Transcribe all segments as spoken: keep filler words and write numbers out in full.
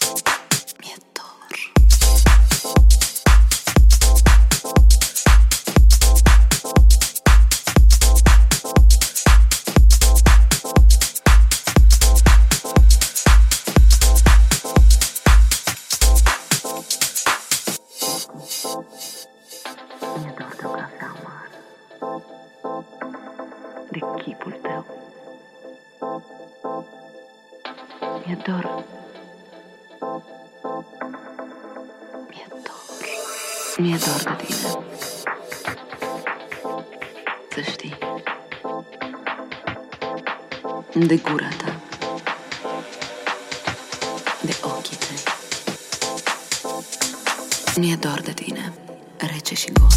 Mi-e dor de o cafea amară, de chipul tău. Mi-e dor, mi-e dor, mi-e dor de tine. Să știi, de gura ta, de ochii tăi. Mi-e dor de tine, rece și gol.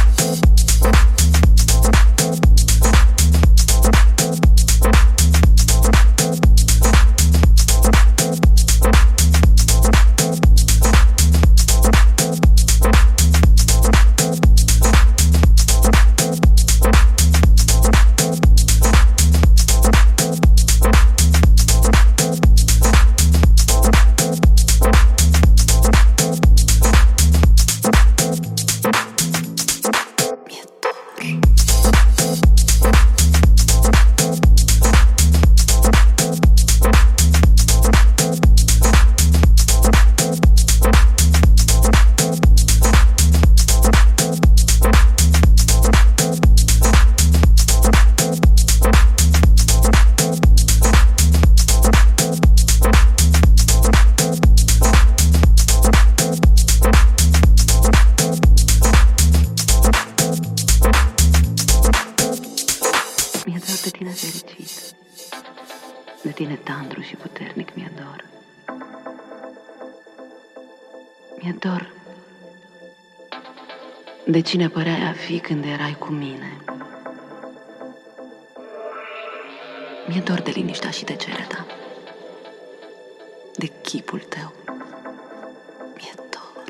Mi-e dor de tine fericit, de tine tandru și puternic mi-e dor. Mi-e dor de cine păreai a fi când erai cu mine. Mi-e dor de liniștea și tăcerea ta, de chipul tău. Mi-e dor.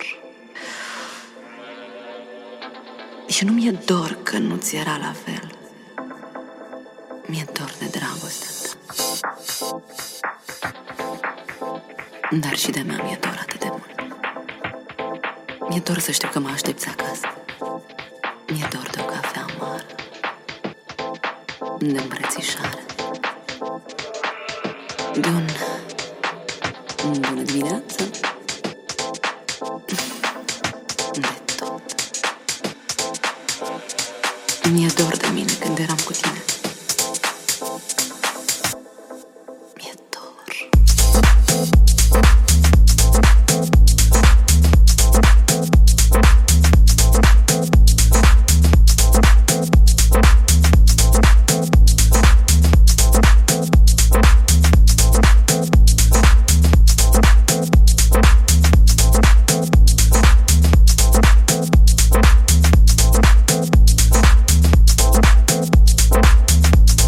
Și nu mi-e dor că nu ți era la fel. Mi-e dor de dragostea ta, dar și de mea mi-e dor atât de mult. Mi-e dor să știu că mă aștepți acasă. Mi-e dor de o cafea amară, de îmbrățișare, de un bună dimineață, de tot. Mi-e dor de mine când eram cu tine.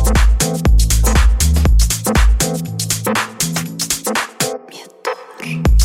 Mi-e dor.